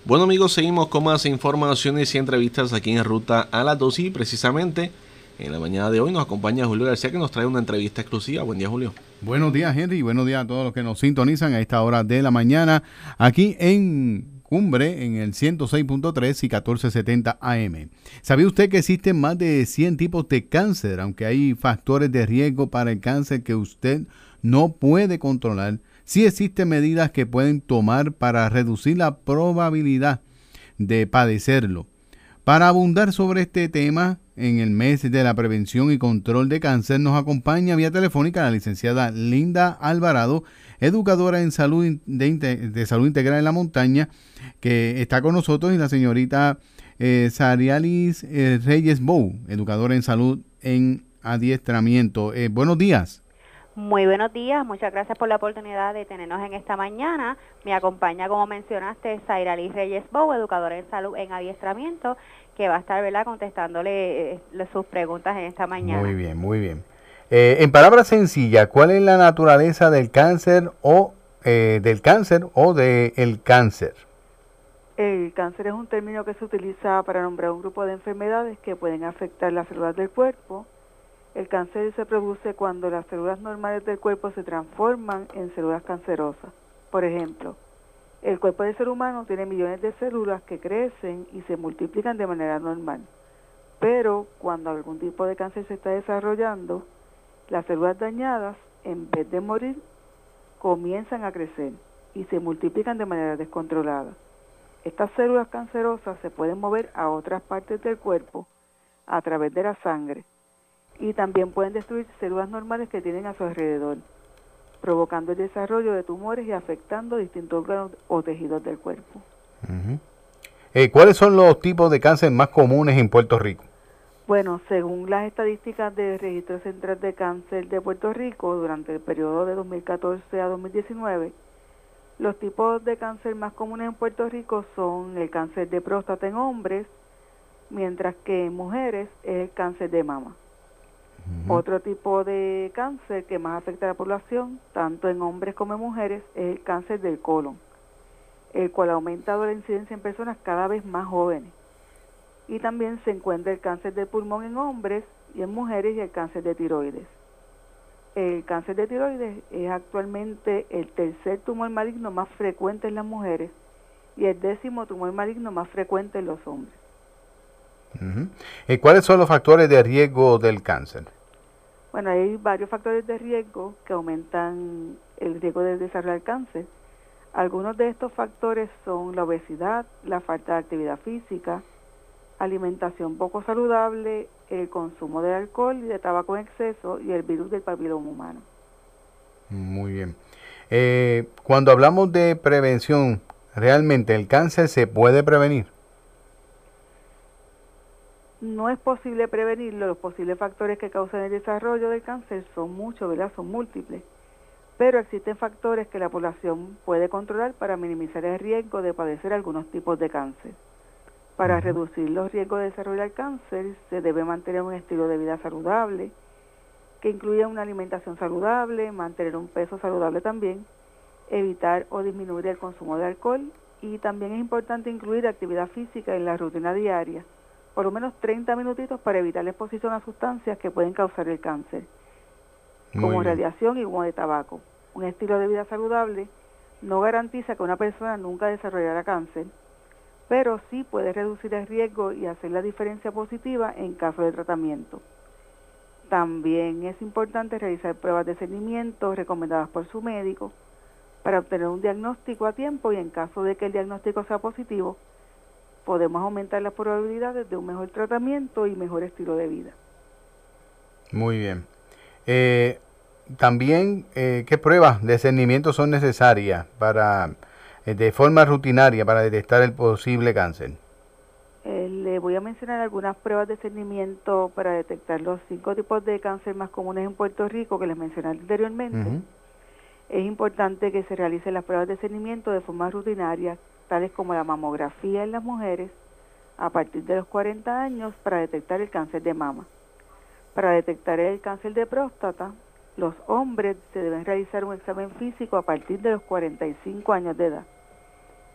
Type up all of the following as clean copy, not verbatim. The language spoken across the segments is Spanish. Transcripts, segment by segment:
Bueno amigos, seguimos con más informaciones y entrevistas aquí en Ruta a las 12 y precisamente en la mañana de hoy nos acompaña Julio García que nos trae una entrevista exclusiva. Buen día, Julio. Buenos días, Henry, y buenos días a todos los que nos sintonizan a esta hora de la mañana aquí en Cumbre en el 106.3 y 1470 AM. ¿Sabía usted que existen más de 100 tipos de cáncer, aunque hay factores de riesgo para el cáncer que usted no puede controlar? Sí existen medidas que pueden tomar para reducir la probabilidad de padecerlo. Para abundar sobre este tema, en el mes de la prevención y control de cáncer, nos acompaña vía telefónica la licenciada Linda Alvarado, educadora en salud de salud integral en la montaña, que está con nosotros, y la señorita Sarialis Reyes Bou, educadora en salud en adiestramiento. Buenos días. Muy buenos días, muchas gracias por la oportunidad de tenernos en esta mañana. Me acompaña, como mencionaste, Sarialis Reyes Bou, educadora en salud en adiestramiento, que va a estar, ¿verdad?, contestándole sus preguntas en esta mañana. Muy bien, muy bien. En palabras sencillas, ¿cuál es la naturaleza del cáncer o del cáncer? El cáncer es un término que se utiliza para nombrar un grupo de enfermedades que pueden afectar las células del cuerpo. El cáncer se produce cuando las células normales del cuerpo se transforman en células cancerosas. Por ejemplo, el cuerpo del ser humano tiene millones de células que crecen y se multiplican de manera normal. Pero cuando algún tipo de cáncer se está desarrollando, las células dañadas, en vez de morir, comienzan a crecer y se multiplican de manera descontrolada. Estas células cancerosas se pueden mover a otras partes del cuerpo a través de la sangre y también pueden destruir células normales que tienen a su alrededor, provocando el desarrollo de tumores y afectando distintos órganos o tejidos del cuerpo. ¿Cuáles son los tipos de cáncer más comunes en Puerto Rico? Bueno, según las estadísticas del Registro Central de Cáncer de Puerto Rico, durante el periodo de 2014 a 2019, los tipos de cáncer más comunes en Puerto Rico son el cáncer de próstata en hombres, mientras que en mujeres es el cáncer de mama. Otro tipo de cáncer que más afecta a la población, tanto en hombres como en mujeres, es el cáncer del colon, el cual ha aumentado la incidencia en personas cada vez más jóvenes. Y también se encuentra el cáncer del pulmón en hombres y en mujeres, y el cáncer de tiroides. El cáncer de tiroides es actualmente el tercer tumor maligno más frecuente en las mujeres y el 10º tumor maligno más frecuente en los hombres. ¿Cuáles son los factores de riesgo del cáncer? Bueno, hay varios factores de riesgo que aumentan el riesgo de desarrollar cáncer. Algunos de estos factores son la obesidad, la falta de actividad física, alimentación poco saludable, el consumo de alcohol y de tabaco en exceso y el virus del papiloma humano. Muy bien. Cuando hablamos de prevención, ¿realmente el cáncer se puede prevenir? No es posible prevenirlo. Los posibles factores que causan el desarrollo del cáncer son muchos, ¿verdad? Son múltiples. Pero existen factores que la población puede controlar para minimizar el riesgo de padecer algunos tipos de cáncer. Para reducir los riesgos de desarrollar cáncer, se debe mantener un estilo de vida saludable, que incluya una alimentación saludable, mantener un peso saludable también, evitar o disminuir el consumo de alcohol, y también es importante incluir actividad física en la rutina diaria, por lo menos 30 minutitos para evitar la exposición a sustancias que pueden causar el cáncer, como radiación y humo de tabaco. Un estilo de vida saludable no garantiza que una persona nunca desarrollará cáncer, pero sí puede reducir el riesgo y hacer la diferencia positiva en caso de tratamiento. También es importante realizar pruebas de seguimiento recomendadas por su médico para obtener un diagnóstico a tiempo, y en caso de que el diagnóstico sea positivo, podemos aumentar las probabilidades de un mejor tratamiento y mejor estilo de vida. Muy bien. También, ¿qué pruebas de discernimiento son necesarias para, de forma rutinaria, para detectar el posible cáncer? Le voy a mencionar algunas pruebas de discernimiento para detectar los 5 tipos de cáncer más comunes en Puerto Rico que les mencioné anteriormente. Es importante que se realicen las pruebas de discernimiento de forma rutinaria, tales como la mamografía en las mujeres a partir de los 40 años para detectar el cáncer de mama. Para detectar el cáncer de próstata, los hombres se deben realizar un examen físico a partir de los 45 años de edad.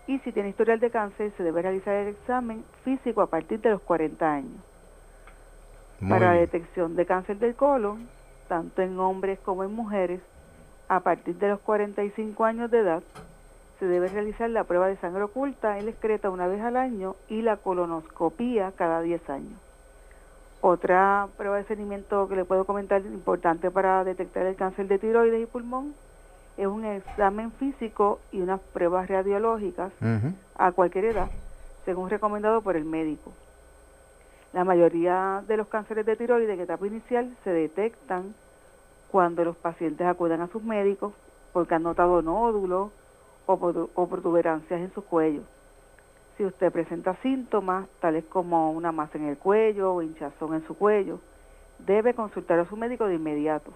Y si tiene historial de cáncer, se debe realizar el examen físico a partir de los 40 años. Para la detección de cáncer del colon, tanto en hombres como en mujeres, a partir de los 45 años de edad, se debe realizar la prueba de sangre oculta en la excreta una vez al año y la colonoscopía cada 10 años. Otra prueba de seguimiento que le puedo comentar importante para detectar el cáncer de tiroides y pulmón es un examen físico y unas pruebas radiológicas a cualquier edad, según recomendado por el médico. La mayoría de los cánceres de tiroides en etapa inicial se detectan cuando los pacientes acudan a sus médicos porque han notado nódulos o protuberancias en su cuello. Si usted presenta síntomas tales como una masa en el cuello o hinchazón en su cuello, debe consultar a su médico de inmediato.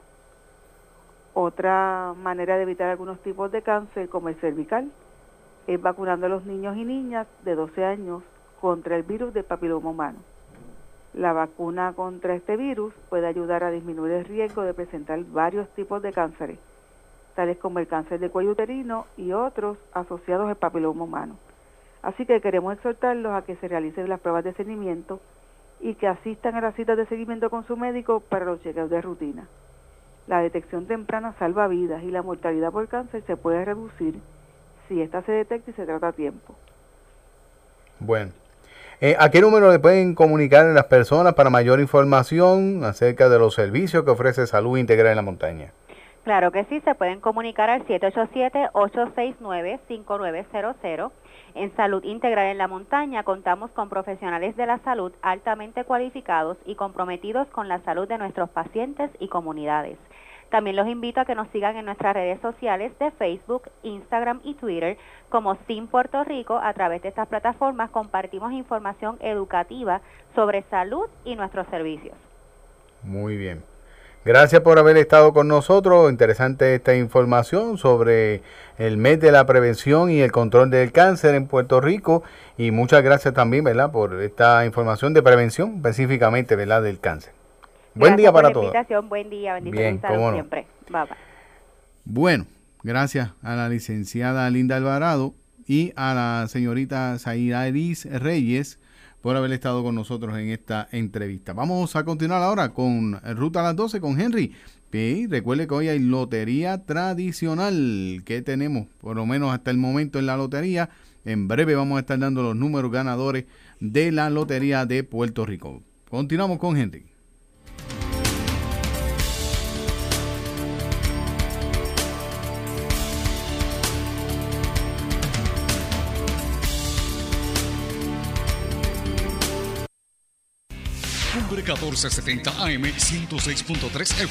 Otra manera de evitar algunos tipos de cáncer, como el cervical, es vacunando a los niños y niñas de 12 años contra el virus del papiloma humano. La vacuna contra este virus puede ayudar a disminuir el riesgo de presentar varios tipos de cánceres, tales como el cáncer de cuello uterino y otros asociados al papiloma humano. Así que queremos exhortarlos a que se realicen las pruebas de seguimiento y que asistan a las citas de seguimiento con su médico para los chequeos de rutina. La detección temprana salva vidas y la mortalidad por cáncer se puede reducir si ésta se detecta y se trata a tiempo. Bueno. ¿A qué número le pueden comunicar a las personas para mayor información acerca de los servicios que ofrece Salud Integral en la Montaña? Claro que sí, se pueden comunicar al 787-869-5900. En Salud Integral en la Montaña contamos con profesionales de la salud altamente cualificados y comprometidos con la salud de nuestros pacientes y comunidades. También los invito a que nos sigan en nuestras redes sociales de Facebook, Instagram y Twitter como SIN Puerto Rico. A través de estas plataformas compartimos información educativa sobre salud y nuestros servicios. Muy bien. Gracias por haber estado con nosotros. Interesante esta información sobre el mes de la prevención y el control del cáncer en Puerto Rico. Y muchas gracias también, ¿verdad?, por esta información de prevención específicamente, ¿verdad?, del cáncer. Buen día para todos. Buen día, bendiciones y salud siempre. Bye, bye. Bueno, gracias a la licenciada Linda Alvarado y a la señorita Sairalis Reyes por haber estado con nosotros en esta entrevista. Vamos a continuar ahora con Ruta a las 12 con Henry. Y recuerde que hoy hay lotería tradicional que tenemos, por lo menos hasta el momento en la lotería. En breve vamos a estar dando los números ganadores de la lotería de Puerto Rico. Continuamos con Henry. Cumbre 1470 AM 106.3 FM.